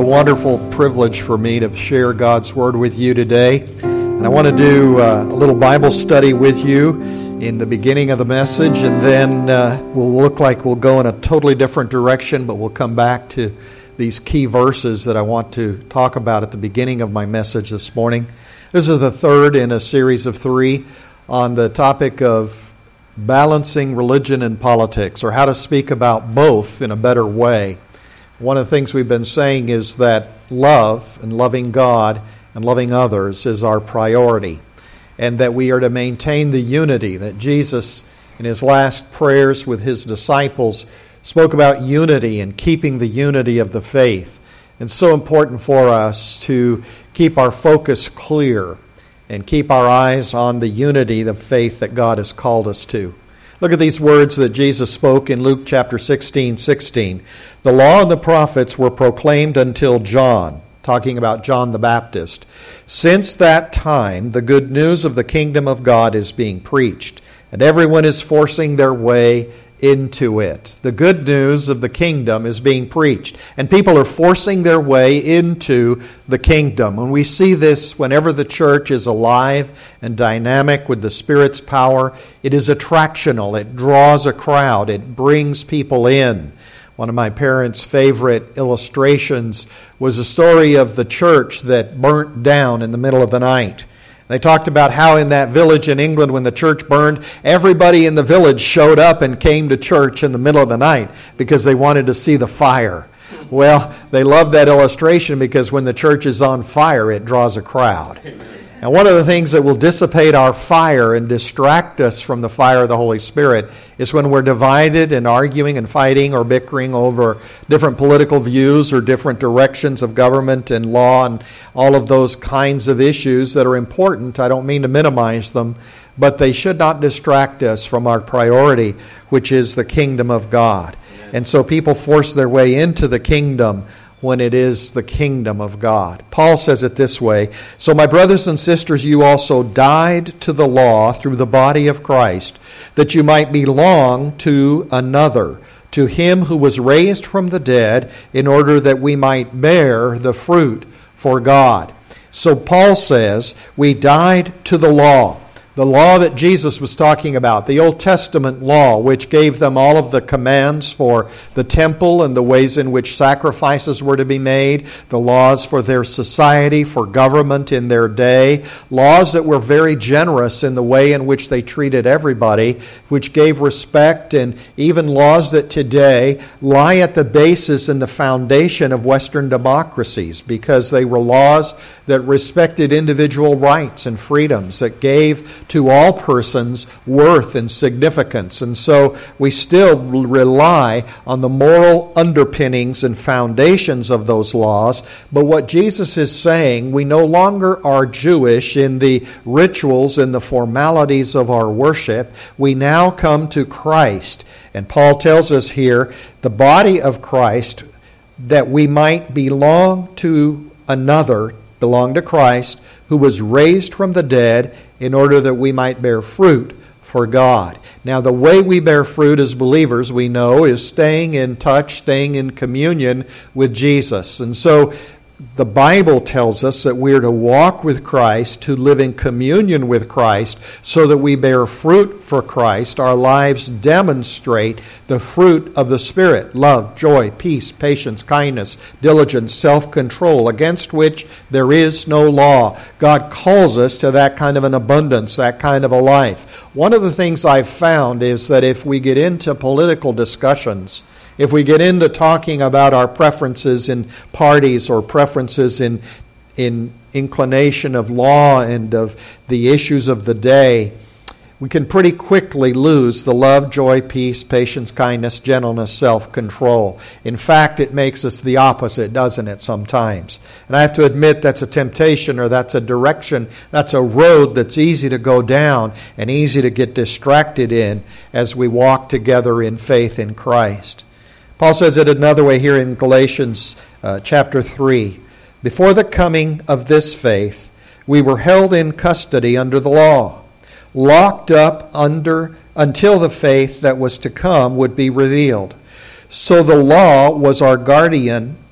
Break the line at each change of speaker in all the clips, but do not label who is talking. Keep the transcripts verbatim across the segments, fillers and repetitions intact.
Wonderful privilege for me to share God's Word with you today. And I want to do uh, a little Bible study with you in the beginning of the message, and then uh, we'll look like we'll go in a totally different direction, but we'll come back to these key verses that I want to talk about at the beginning of my message this morning. This is the third in a series of three on the topic of balancing religion and politics, or how to speak about both in a better way. One of the things we've been saying is that love and loving God and loving others is our priority, and that we are to maintain the unity that Jesus, in his last prayers with his disciples, spoke about unity and keeping the unity of the faith. It's so important for us to keep our focus clear and keep our eyes on the unity of faith that God has called us to. Look at these words that Jesus spoke in Luke chapter sixteen, sixteen. The law and the prophets were proclaimed until John, talking about John the Baptist. Since that time, the good news of the kingdom of God is being preached, and everyone is forcing their way into it. The good news of the kingdom is being preached, and people are forcing their way into the kingdom. And we see this whenever the church is alive and dynamic with the Spirit's power. It is attractional. It draws a crowd. It brings people in. One of my parents' favorite illustrations was a story of the church that burnt down in the middle of the night. They talked about how in that village in England, when the church burned, everybody in the village showed up and came to church in the middle of the night because they wanted to see the fire. Well, they loved that illustration because when the church is on fire, it draws a crowd. And one of the things that will dissipate our fire and distract us from the fire of the Holy Spirit is when we're divided and arguing and fighting or bickering over different political views or different directions of government and law and all of those kinds of issues that are important. I don't mean to minimize them, but they should not distract us from our priority, which is the kingdom of God. And so people force their way into the kingdom when it is the kingdom of God. Paul says it this way, so my brothers and sisters, you also died to the law through the body of Christ, that you might belong to another, to him who was raised from the dead, in order that we might bear the fruit for God. So Paul says, we died to the law. The law that Jesus was talking about, the Old Testament law, which gave them all of the commands for the temple and the ways in which sacrifices were to be made, the laws for their society, for government in their day, laws that were very generous in the way in which they treated everybody, which gave respect, and even laws that today lie at the basis and the foundation of Western democracies, because they were laws that respected individual rights and freedoms, that gave to all persons worth and significance. And so we still rely on the moral underpinnings and foundations of those laws. But what Jesus is saying, we no longer are Jewish in the rituals and the formalities of our worship. We now come to Christ. And Paul tells us here, the body of Christ, that we might belong to another, belong to Christ, who was raised from the dead, in order that we might bear fruit for God. Now, the way we bear fruit as believers, we know, is staying in touch, staying in communion with Jesus. And so the Bible tells us that we are to walk with Christ, to live in communion with Christ, so that we bear fruit for Christ. Our lives demonstrate the fruit of the Spirit: love, joy, peace, patience, kindness, diligence, self-control, against which there is no law. God calls us to that kind of an abundance, that kind of a life. One of the things I've found is that if we get into political discussions, if we get into talking about our preferences in parties or preferences in in inclination of law and of the issues of the day, we can pretty quickly lose the love, joy, peace, patience, kindness, gentleness, self-control. In fact, it makes us the opposite, doesn't it, sometimes? And I have to admit that's a temptation, or that's a direction, that's a road that's easy to go down and easy to get distracted in as we walk together in faith in Christ. Paul says it another way here in Galatians uh, chapter three. Before the coming of this faith, we were held in custody under the law, locked up under until the faith that was to come would be revealed. So the law was our guardian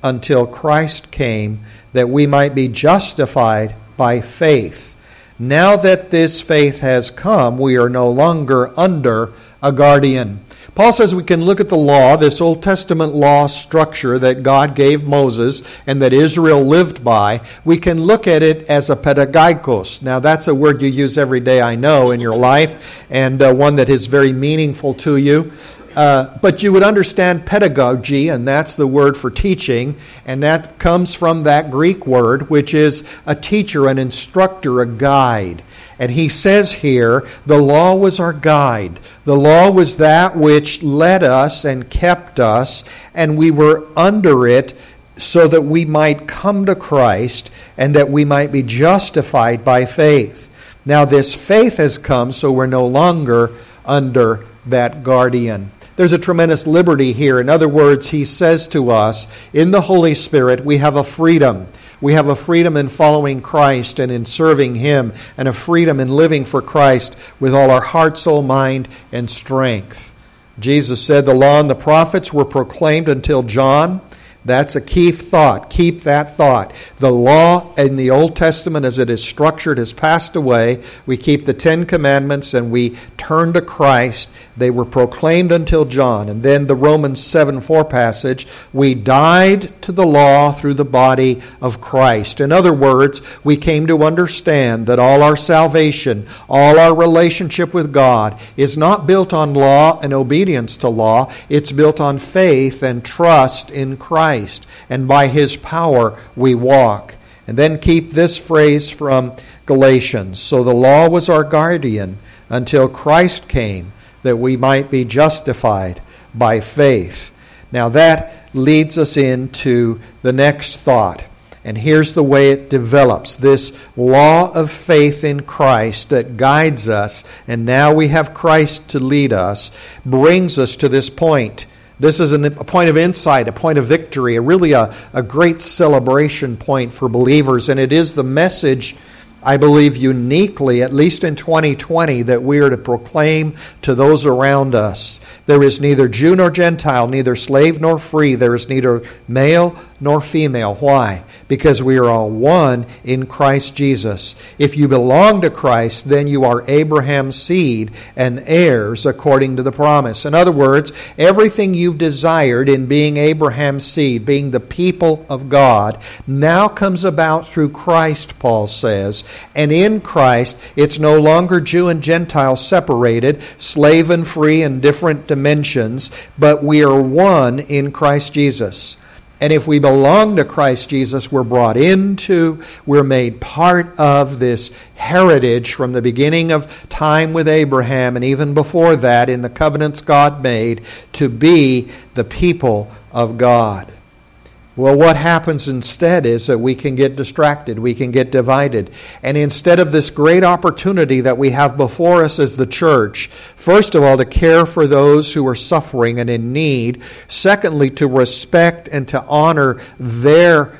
until Christ came, that we might be justified by faith. Now that this faith has come, we are no longer under a guardian. Paul says we can look at the law, this Old Testament law structure that God gave Moses and that Israel lived by. We can look at it as a pedagogos. Now that's a word you use every day, I know, in your life, and uh, one that is very meaningful to you. Uh, but you would understand pedagogy, and that's the word for teaching, and that comes from that Greek word, which is a teacher, an instructor, a guide. And he says here, the law was our guide. The law was that which led us and kept us, and we were under it so that we might come to Christ and that we might be justified by faith. Now this faith has come, so we're no longer under that guardian. There's a tremendous liberty here. In other words, he says to us, in the Holy Spirit, we have a freedom. We have a freedom in following Christ and in serving Him, and a freedom in living for Christ with all our heart, soul, mind, and strength. Jesus said the law and the prophets were proclaimed until John. That's a key thought. Keep that thought. The law in the Old Testament as it is structured has passed away. We keep the Ten Commandments and we turn to Christ. They were proclaimed until John. And then the Romans seven four passage, we died to the law through the body of Christ. In other words, we came to understand that all our salvation, all our relationship with God is not built on law and obedience to law. It's built on faith and trust in Christ. And by His power we walk. And then keep this phrase from Galatians. So the law was our guardian until Christ came, that we might be justified by faith. Now that leads us into the next thought. And here's the way it develops. This law of faith in Christ that guides us, and now we have Christ to lead us, brings us to this point. This is a point of insight, a point of victory, a really a, a great celebration point for believers. And it is the message, I believe, uniquely, at least in twenty twenty, that we are to proclaim to those around us. There is neither Jew nor Gentile, neither slave nor free. There is neither male nor female. Why? Because we are all one in Christ Jesus. If you belong to Christ, then you are Abraham's seed and heirs according to the promise. In other words, everything you've desired in being Abraham's seed, being the people of God, now comes about through Christ, Paul says. And in Christ, it's no longer Jew and Gentile separated, slave and free in different dimensions, but we are one in Christ Jesus. And if we belong to Christ Jesus, we're brought into, we're made part of this heritage from the beginning of time with Abraham, and even before that in the covenants God made, to be the people of God. Well, what happens instead is that we can get distracted, we can get divided. And instead of this great opportunity that we have before us as the church, first of all, to care for those who are suffering and in need. Secondly, to respect and to honor their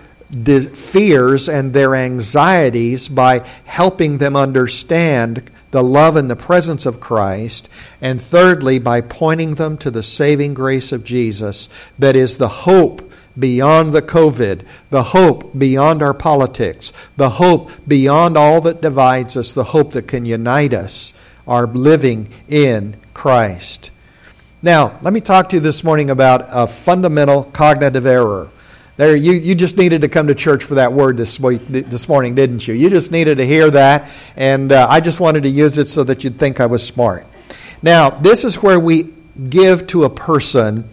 fears and their anxieties by helping them understand the love and the presence of Christ. And thirdly, by pointing them to the saving grace of Jesus, that is the hope beyond the COVID, the hope beyond our politics, the hope beyond all that divides us, the hope that can unite us, are living in Christ. Now, let me talk to you this morning about a fundamental cognitive error. There, you, you just needed to come to church for that word this week, this morning, didn't you? You just needed to hear that, and uh, I just wanted to use it so that you'd think I was smart. Now, this is where we give to a person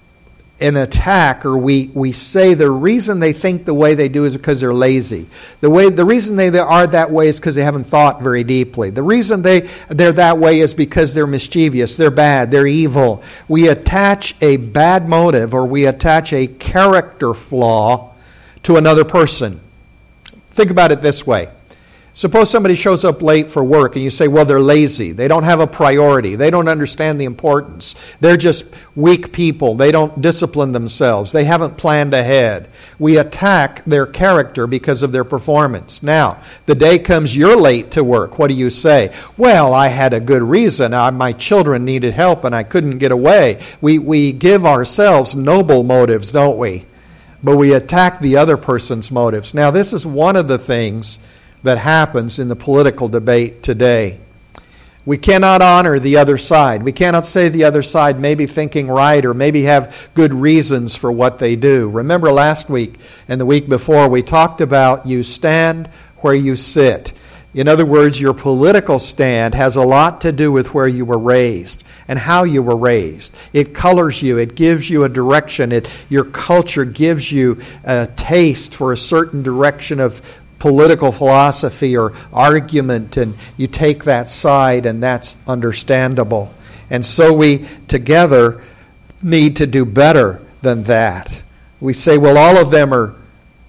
an attack, or we, we say the reason they think the way they do is because they're lazy. The way the reason they, they are that way is because they haven't thought very deeply. The reason they, they're that way is because they're mischievous, they're bad, they're evil. We attach a bad motive, or we attach a character flaw to another person. Think about it this way. Suppose somebody shows up late for work and you say, well, they're lazy. They don't have a priority. They don't understand the importance. They're just weak people. They don't discipline themselves. They haven't planned ahead. We attack their character because of their performance. Now, the day comes you're late to work. What do you say? Well, I had a good reason. I, my children needed help and I couldn't get away. We, we give ourselves noble motives, don't we? but we attack the other person's motives. Now, this is one of the things that happens in the political debate today. We cannot honor the other side. We cannot say the other side may be thinking right or maybe have good reasons for what they do. Remember last week and the week before we talked about you stand where you sit. In other words, your political stand has a lot to do with where you were raised and how you were raised. It colors you. It gives you a direction. It, your culture gives you a taste for a certain direction of political philosophy or argument, and you take that side, and that's understandable. And so we together need to do better than that. We say, well, all of them are,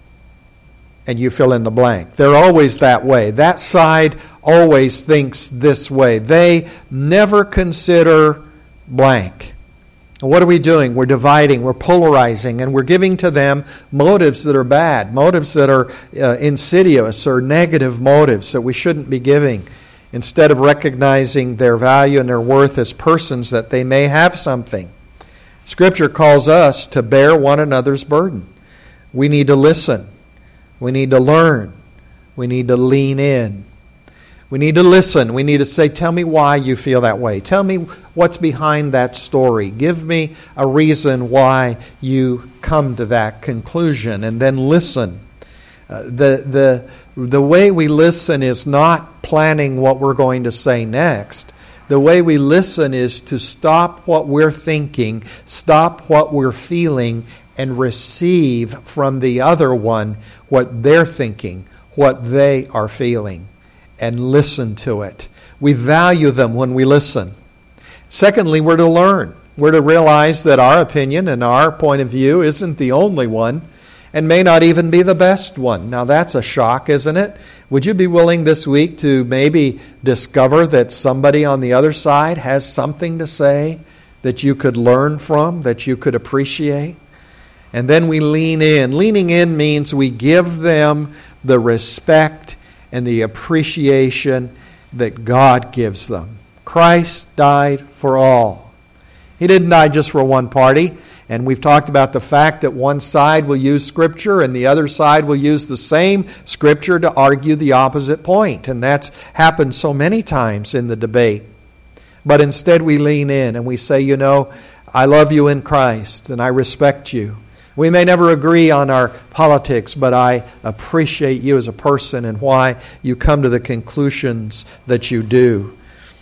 and you fill in the blank. They're always that way. That side always thinks this way. They never consider blank. And what are we doing? We're dividing, we're polarizing, and we're giving to them motives that are bad, motives that are uh, insidious or negative motives that we shouldn't be giving, instead of recognizing their value and their worth as persons, that they may have something. Scripture calls us to bear one another's burden. We need to listen. We need to learn. We need to lean in. We need to listen. We need to say, tell me why you feel that way. Tell me what's behind that story. Give me a reason why you come to that conclusion, and then listen. Uh, the, the, the way we listen is not planning what we're going to say next. The way we listen is to stop what we're thinking, stop what we're feeling, and receive from the other one what they're thinking, what they are feeling, and listen to it. We value them when we listen. Secondly, we're to learn. We're to realize that our opinion and our point of view isn't the only one and may not even be the best one. Now that's a shock, isn't it? Would you be willing this week to maybe discover that somebody on the other side has something to say that you could learn from, that you could appreciate? And then we lean in. Leaning in means we give them the respect and the appreciation that God gives them. Christ died for all. He didn't die just for one party. And we've talked about the fact that one side will use Scripture and the other side will use the same Scripture to argue the opposite point. And that's happened so many times in the debate. But instead we lean in and we say, you know, I love you in Christ and I respect you. We may never agree on our politics, but I appreciate you as a person and why you come to the conclusions that you do.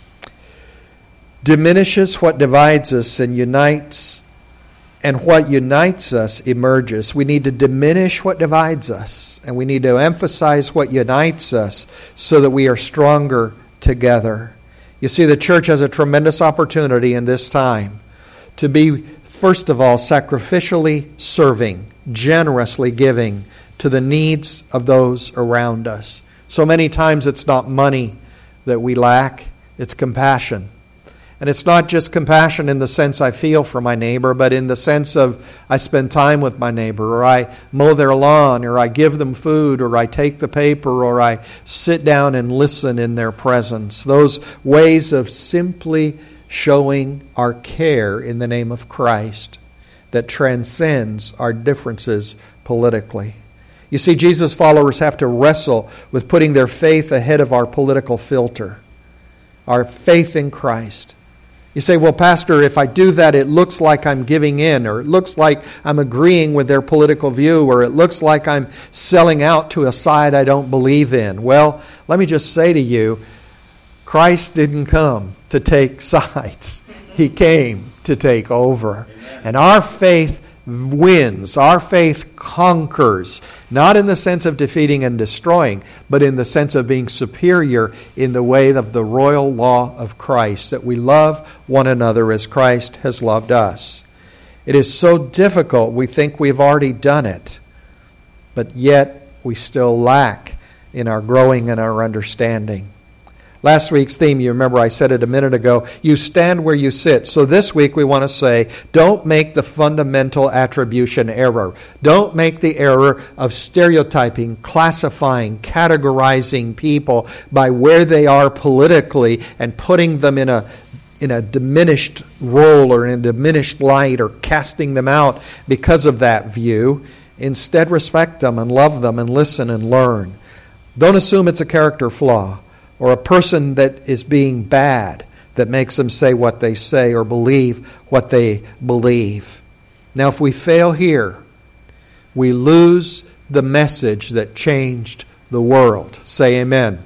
Diminishes what divides us and unites, and what unites us emerges. We need to diminish what divides us, and we need to emphasize what unites us so that we are stronger together. You see, the church has a tremendous opportunity in this time to be, first of all, sacrificially serving, generously giving to the needs of those around us. So many times it's not money that we lack, it's compassion. And it's not just compassion in the sense I feel for my neighbor, but in the sense of I spend time with my neighbor, or I mow their lawn, or I give them food, or I take the paper, or I sit down and listen in their presence. Those ways of simply showing our care in the name of Christ that transcends our differences politically. You see, Jesus' followers have to wrestle with putting their faith ahead of our political filter, our faith in Christ. You say, well, Pastor, if I do that, it looks like I'm giving in, or it looks like I'm agreeing with their political view, or it looks like I'm selling out to a side I don't believe in. Well, let me just say to you, Christ didn't come to take sides. He came to take over. Amen. And our faith wins. Our faith conquers. Not in the sense of defeating and destroying, but in the sense of being superior in the way of the royal law of Christ, that we love one another as Christ has loved us. It is so difficult. We think we've already done it, but yet we still lack in our growing and our understanding. Last week's theme, you remember I said it a minute ago, you stand where you sit. So this week we want to say, don't make the fundamental attribution error. Don't make the error of stereotyping, classifying, categorizing people by where they are politically and putting them in a in a diminished role or in a diminished light, or casting them out because of that view. Instead, respect them and love them and listen and learn. Don't assume it's a character flaw or a person that is being bad that makes them say what they say or believe what they believe. Now, if we fail here, we lose the message that changed the world. Say amen.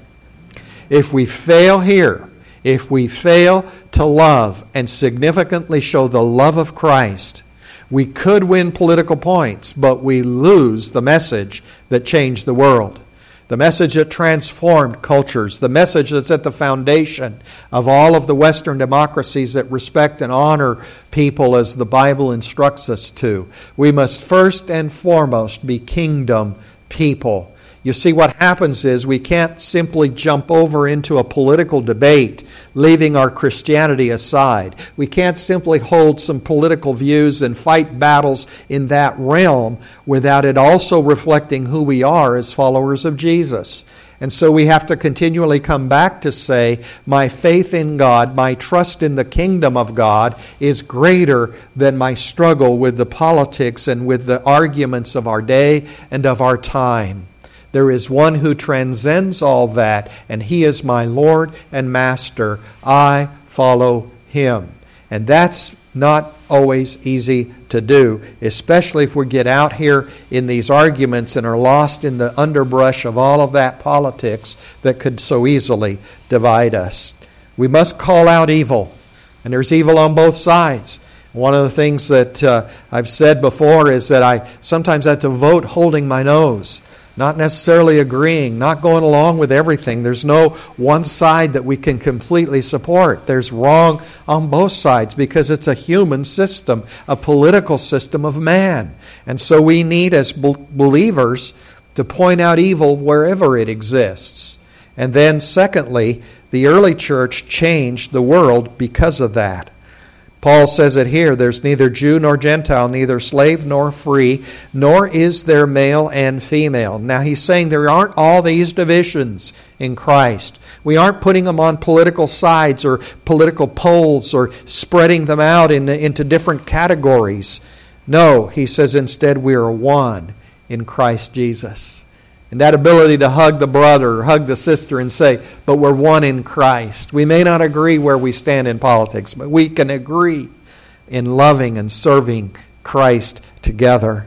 If we fail here, if we fail to love and significantly show the love of Christ, we could win political points, but we lose the message that changed the world. The message that transformed cultures, the message that's at the foundation of all of the Western democracies that respect and honor people as the Bible instructs us to. We must first and foremost be kingdom people. You see, what happens is we can't simply jump over into a political debate, leaving our Christianity aside. We can't simply hold some political views and fight battles in that realm without it also reflecting who we are as followers of Jesus. And so we have to continually come back to say, my faith in God, my trust in the kingdom of God is greater than my struggle with the politics and with the arguments of our day and of our time. There is one who transcends all that, and He is my Lord and Master. I follow Him. And that's not always easy to do, especially if we get out here in these arguments and are lost in the underbrush of all of that politics that could so easily divide us. We must call out evil, and there's evil on both sides. One of the things that uh, I've said before is that I sometimes have to vote holding my nose. Not necessarily agreeing, not going along with everything. There's no one side that we can completely support. There's wrong on both sides because it's a human system, a political system of man. And so we need, as believers, to point out evil wherever it exists. And then secondly, the early church changed the world because of that. Paul says it here, there's neither Jew nor Gentile, neither slave nor free, nor is there male and female. Now he's saying there aren't all these divisions in Christ. We aren't putting them on political sides or political poles or spreading them out in, into different categories. No, he says instead we are one in Christ Jesus. And that ability to hug the brother or hug the sister and say, but we're one in Christ. We may not agree where we stand in politics, but we can agree in loving and serving Christ together.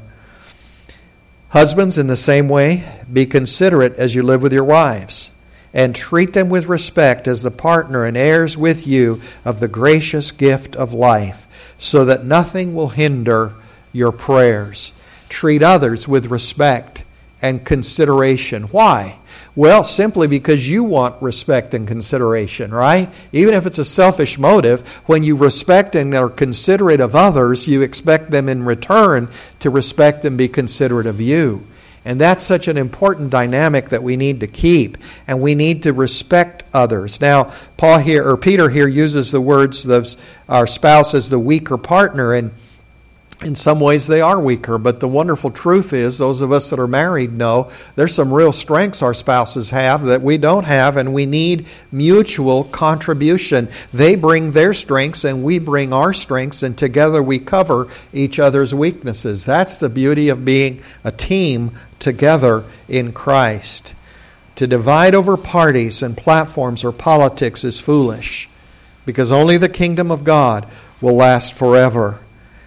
Husbands, in the same way, be considerate as you live with your wives, and treat them with respect as the partner and heirs with you of the gracious gift of life, so that nothing will hinder your prayers. Treat others with respect and consideration. Why? Well, simply because you want respect and consideration, right? Even if it's a selfish motive, when you respect and are considerate of others, you expect them in return to respect and be considerate of you. And that's such an important dynamic that we need to keep, and we need to respect others. Now, Paul here or Peter here uses the words of our spouse as the weaker partner, and in some ways they are weaker, but the wonderful truth is, those of us that are married know there's some real strengths our spouses have that we don't have, and we need mutual contribution. They bring their strengths and we bring our strengths, and together we cover each other's weaknesses. That's the beauty of being a team together in Christ. To divide over parties and platforms or politics is foolish, because only the kingdom of God will last forever.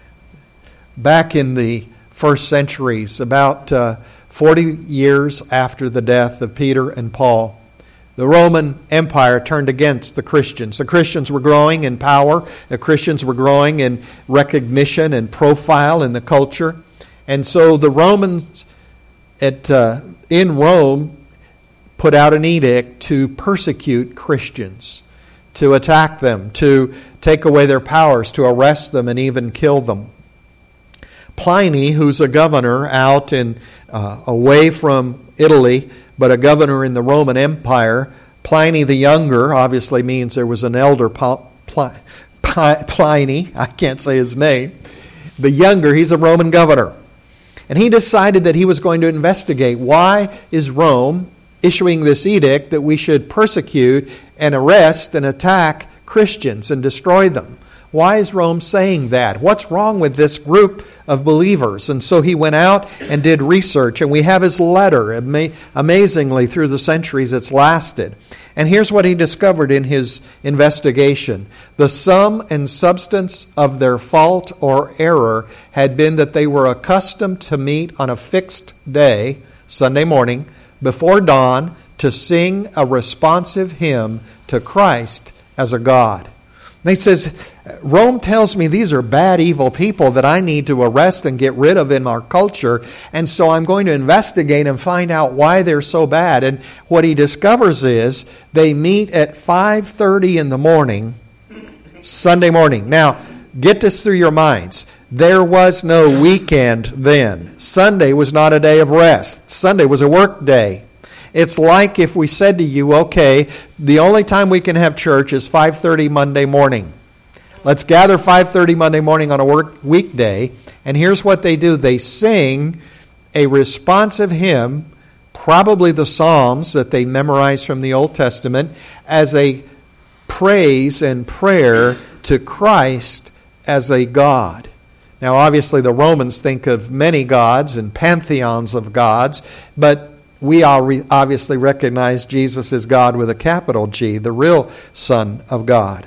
Back in the first centuries, about uh, forty years after the death of Peter and Paul, the Roman Empire turned against the Christians. The Christians were growing in power. The Christians were growing in recognition and profile in the culture. And so the Romans at uh, in Rome put out an edict to persecute Christians, to attack them, to take away their powers, to arrest them and even kill them. Pliny, who's a governor out in uh, away from Italy, but a governor in the Roman Empire, Pliny the Younger, obviously means there was an elder Pl- Pl- Pl- Pliny, I can't say his name, the Younger, he's a Roman governor. And he decided that he was going to investigate why is Rome issuing this edict that we should persecute and arrest and attack Christians and destroy them. Why is Rome saying that? What's wrong with this group of believers? And so he went out and did research, and we have his letter. Ama- amazingly, through the centuries, it's lasted. And here's what he discovered in his investigation. The sum and substance of their fault or error had been that they were accustomed to meet on a fixed day, Sunday morning, before dawn, to sing a responsive hymn to Christ as a God. And he says, Rome tells me these are bad, evil people that I need to arrest and get rid of in our culture, and so I'm going to investigate and find out why they're so bad. And what he discovers is they meet at five thirty in the morning, Sunday morning. Now, get this through your minds. There was no weekend then. Sunday was not a day of rest. Sunday was a work day. It's like if we said to you, okay, the only time we can have church is five thirty Monday morning. Let's gather five thirty Monday morning on a work weekday, and here's what they do. They sing a responsive hymn, probably the Psalms that they memorized from the Old Testament, as a praise and prayer to Christ as a God. Now, obviously, the Romans think of many gods and pantheons of gods, but we all re- obviously recognize Jesus as God with a capital G, the real Son of God.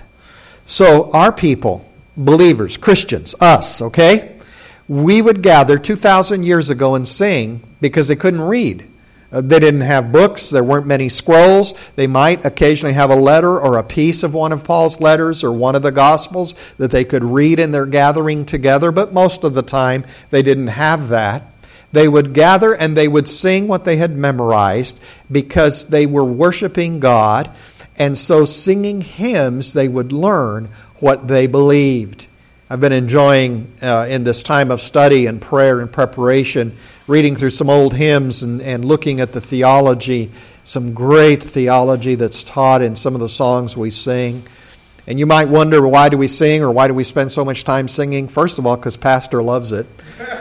So our people, believers, Christians, us, okay, we would gather two thousand years ago and sing because they couldn't read. Uh, they didn't have books. There weren't many scrolls. They might occasionally have a letter or a piece of one of Paul's letters or one of the Gospels that they could read in their gathering together, but most of the time they didn't have that. They would gather and they would sing what they had memorized because they were worshiping God. And so singing hymns, they would learn what they believed. I've been enjoying, uh, in this time of study and prayer and preparation, reading through some old hymns and, and looking at the theology, some great theology that's taught in some of the songs we sing. And you might wonder, why do we sing or why do we spend so much time singing? First of all, because Pastor loves it.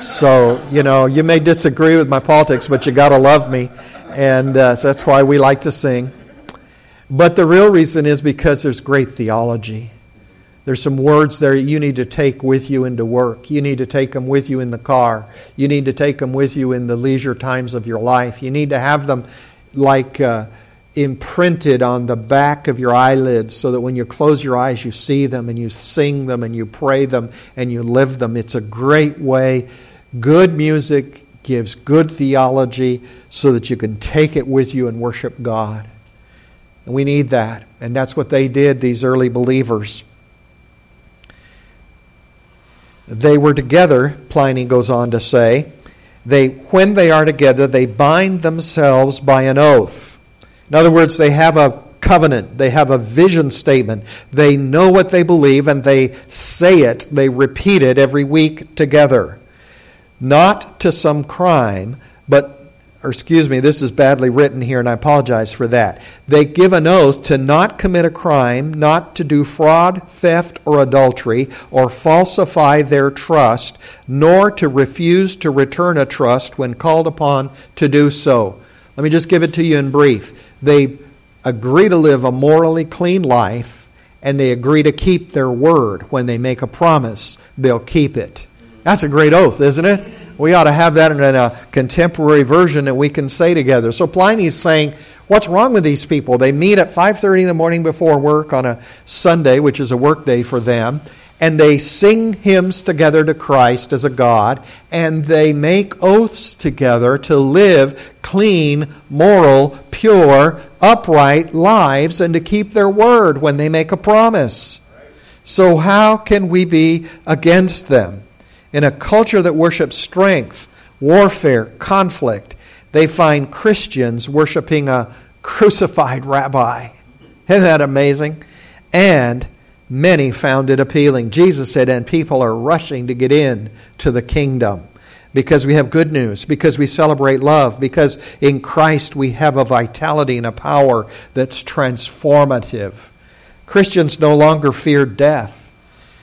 So, you know, you may disagree with my politics, but you got to love me. And uh, so that's why we like to sing. But the real reason is because there's great theology. There's some words there you need to take with you into work. You need to take them with you in the car. You need to take them with you in the leisure times of your life. You need to have them like uh, imprinted on the back of your eyelids so that when you close your eyes you see them and you sing them and you pray them and you live them. It's a great way. Good music gives good theology so that you can take it with you and worship God. And we need that. And that's what they did, these early believers. They were together, Pliny goes on to say. They, when they are together, they bind themselves by an oath. In other words, they have a covenant. They have a vision statement. They know what they believe, and they say it. They repeat it every week together. Not to some crime, but or excuse me, this is badly written here, and I apologize for that. They give an oath to not commit a crime, not to do fraud, theft, or adultery, or falsify their trust, nor to refuse to return a trust when called upon to do so. Let me just give it to you in brief. They agree to live a morally clean life, and they agree to keep their word. When they make a promise, they'll keep it. That's a great oath, isn't it? We ought to have that in a contemporary version that we can say together. So Pliny's saying, what's wrong with these people? They meet at five thirty in the morning before work on a Sunday, which is a work day for them, and they sing hymns together to Christ as a God, and they make oaths together to live clean, moral, pure, upright lives and to keep their word when they make a promise. So how can we be against them? In a culture that worships strength, warfare, conflict, they find Christians worshiping a crucified rabbi. Isn't that amazing? And many found it appealing. Jesus said, and people are rushing to get in to the kingdom because we have good news, because we celebrate love, because in Christ we have a vitality and a power that's transformative. Christians no longer fear death.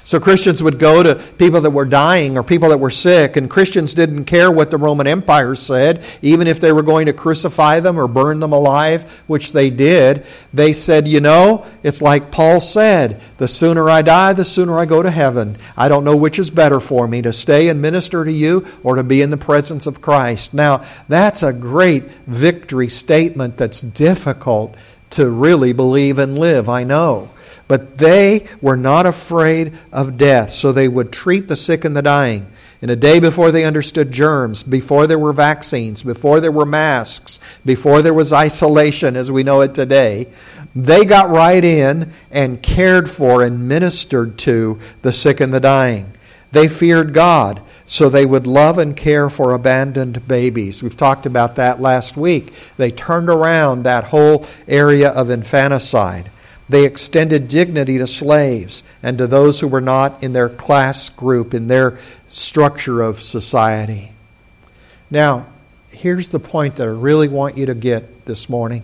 So Christians would go to people that were dying or people that were sick, and Christians didn't care what the Roman Empire said, even if they were going to crucify them or burn them alive, which they did. They said, you know, it's like Paul said, the sooner I die, the sooner I go to heaven. I don't know which is better for me, to stay and minister to you or to be in the presence of Christ. Now, that's a great victory statement that's difficult to really believe and live, I know. But they were not afraid of death, so they would treat the sick and the dying. In a day before they understood germs, before there were vaccines, before there were masks, before there was isolation as we know it today, they got right in and cared for and ministered to the sick and the dying. They feared God, so they would love and care for abandoned babies. We've talked about that last week. They turned around that whole area of infanticide. They extended dignity to slaves and to those who were not in their class group, in their structure of society. Now, here's the point that I really want you to get this morning.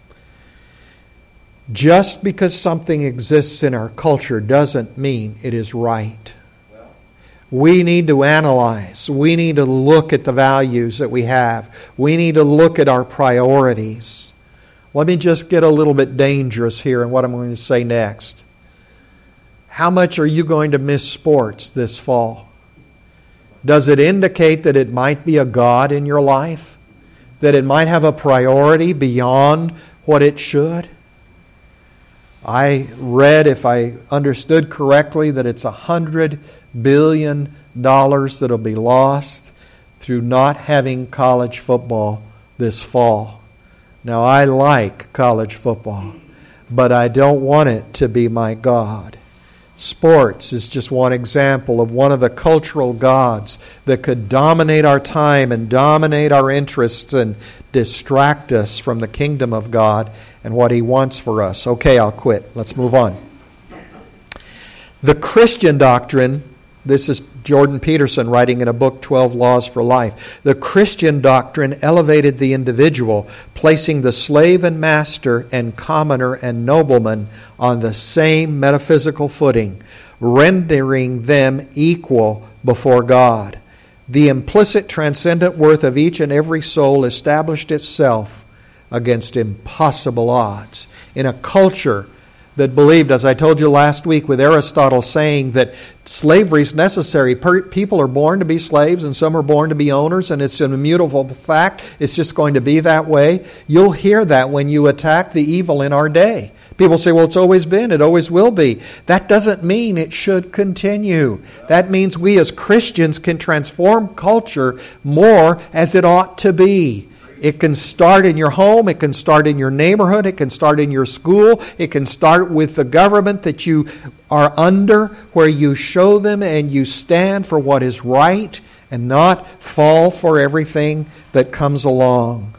Just because something exists in our culture doesn't mean it is right. We need to analyze. We need to look at the values that we have. We need to look at our priorities. Let me just get a little bit dangerous here in what I'm going to say next. How much are you going to miss sports this fall? Does it indicate that it might be a God in your life? That it might have a priority beyond what it should? I read, if I understood correctly, that it's a hundred billion dollars that'll be lost through not having college football this fall. Now, I like college football, but I don't want it to be my God. Sports is just one example of one of the cultural gods that could dominate our time and dominate our interests and distract us from the kingdom of God and what He wants for us. Okay, I'll quit. Let's move on. The Christian doctrine, this is Jordan Peterson writing in a book, twelve Laws for Life. The Christian doctrine elevated the individual, placing the slave and master and commoner and nobleman on the same metaphysical footing, rendering them equal before God. The implicit transcendent worth of each and every soul established itself against impossible odds. In a culture that believed, as I told you last week with Aristotle saying that slavery is necessary. People are born to be slaves and some are born to be owners, and it's an immutable fact. It's just going to be that way. You'll hear that when you attack the evil in our day. People say, well, it's always been, it always will be. That doesn't mean it should continue. That means we as Christians can transform culture more as it ought to be. It can start in your home, it can start in your neighborhood, it can start in your school, it can start with the government that you are under, where you show them and you stand for what is right and not fall for everything that comes along.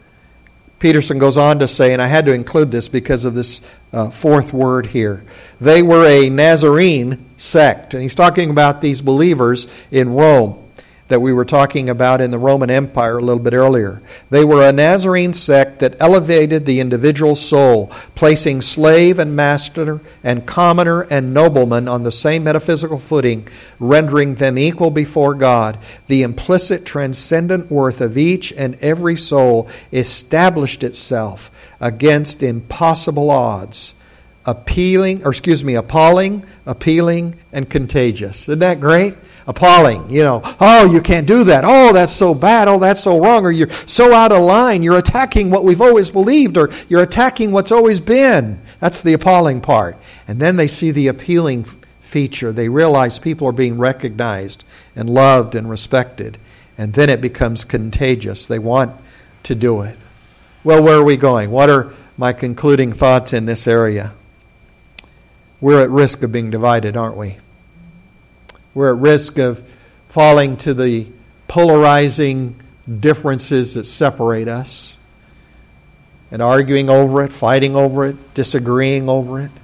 Peterson goes on to say, and I had to include this because of this uh, fourth word here, they were a Nazarene sect. And he's talking about these believers in Rome that we were talking about in the Roman Empire a little bit earlier. They were a Nazarene sect that elevated the individual soul, placing slave and master and commoner and nobleman on the same metaphysical footing, rendering them equal before God. The implicit transcendent worth of each and every soul established itself against impossible odds, appealing, or excuse me, appalling, appealing, and contagious. Isn't that great? Appalling, you know, oh, you can't do that. Oh, that's so bad. Oh, that's so wrong. Or you're so out of line. You're attacking what we've always believed, or you're attacking what's always been. That's the appalling part. And then they see the appealing feature. They realize people are being recognized and loved and respected. And then it becomes contagious. They want to do it. Well, where are we going? What are my concluding thoughts in this area? We're at risk of being divided, aren't we? We're at risk of falling to the polarizing differences that separate us and arguing over it, fighting over it, disagreeing over it.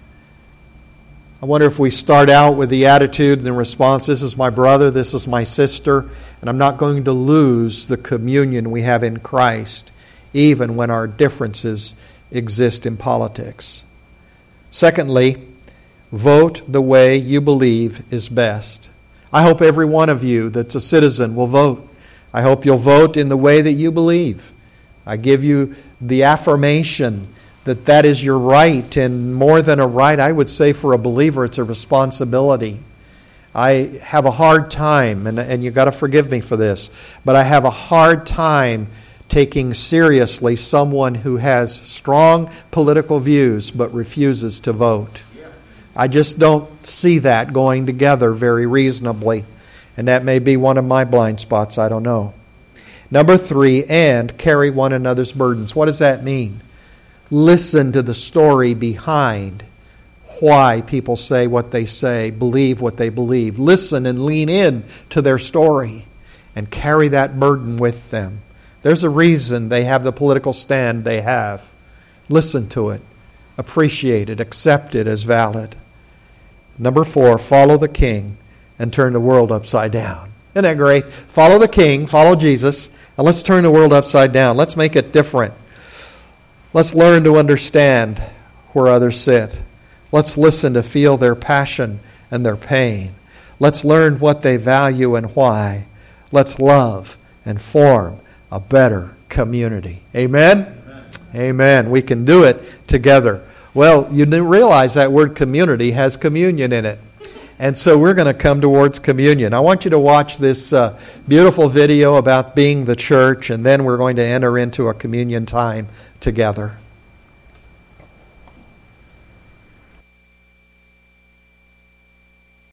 I wonder if we start out with the attitude and the response, this is my brother, this is my sister, and I'm not going to lose the communion we have in Christ, even when our differences exist in politics. Secondly, Vote the way you believe is best. I hope every one of you that's a citizen will vote. I hope you'll vote in the way that you believe. I give you the affirmation that that is your right, and more than a right, I would say for a believer, it's a responsibility. I have a hard time, and, and you've got to forgive me for this, but I have a hard time taking seriously someone who has strong political views but refuses to vote. I just don't see that going together very reasonably, and that may be one of my blind spots, I don't know. Number three, and carry one another's burdens. What does that mean? Listen to the story behind why people say what they say, believe what they believe. Listen and lean in to their story and carry that burden with them. There's a reason they have the political stand they have. Listen to it, appreciate it, accept it as valid. Number four, follow the King and turn the world upside down. Isn't that great? Follow the King, follow Jesus, and let's turn the world upside down. Let's make it different. Let's learn to understand where others sit. Let's listen to feel their passion and their pain. Let's learn what they value and why. Let's love and form a better community. Amen? Amen. Amen. We can do it together. Well, you didn't realize that word community has communion in it. And so we're going to come towards communion. I want you to watch this uh, beautiful video about being the church, and then we're going to enter into a communion time together.